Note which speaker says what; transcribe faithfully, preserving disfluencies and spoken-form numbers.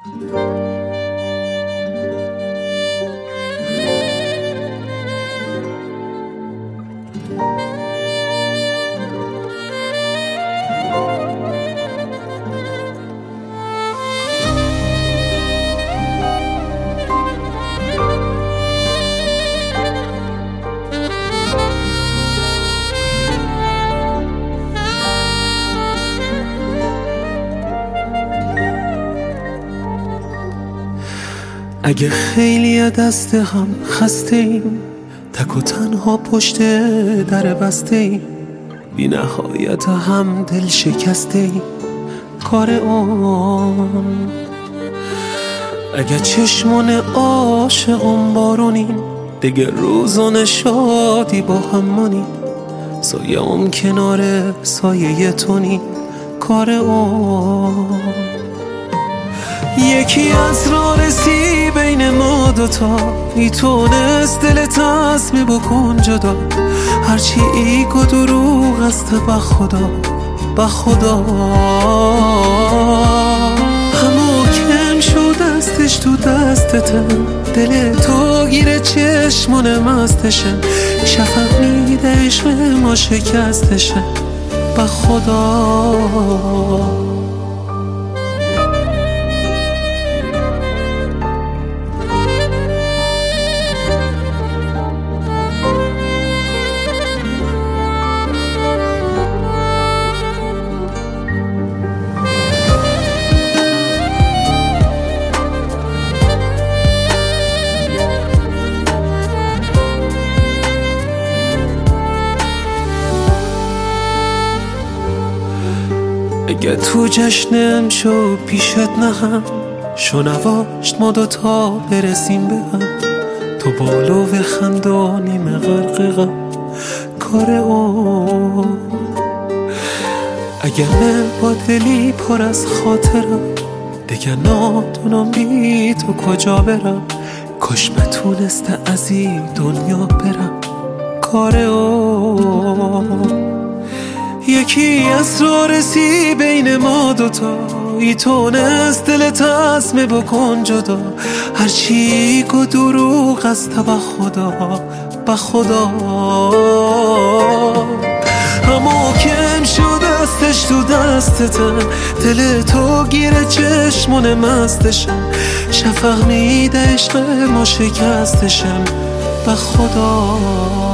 Speaker 1: اگه خیلی دست هم خسته ایم، تک و تنها پشت در بسته ایم، بی نهایت هم دل شکسته ایم، کار اون. اگه چشمان عاشقم بارونیم، دیگه روزون شادی با همونیم، سایه ام کنار سایه تونیم، کار اون. یکی از راه رسی بین ما دوتا، میتونست دل تصمیم بکن جدا، هرچی ایگ و دروغ است به خدا، به خدا. همو کم شد دستش تو دستته، دل تو گیره چشمان مستشه، شفق میده عشق ما شکستشه، به خدا. اگه تو جشنم شو پیشت نهم، شو نواشت ما دوتا برسیم به هم، تو بالو و خندانیم غرق غم، کار اون. اگه من با دلی پر از خاطرم، دیگه نادونم بی تو کجا برم، کاش بتونسته از این دنیا برم، کار اون. یکی از راه رسی بین ما دوتا، ای تونست دل تصمیم بکن جدا، هرچی گو دروغ است به خدا، به خدا. همو کم شد دستش تو دستته، دل تو گیره چشمون مستشم، شفق میده عشق ما شکستشم، به خدا.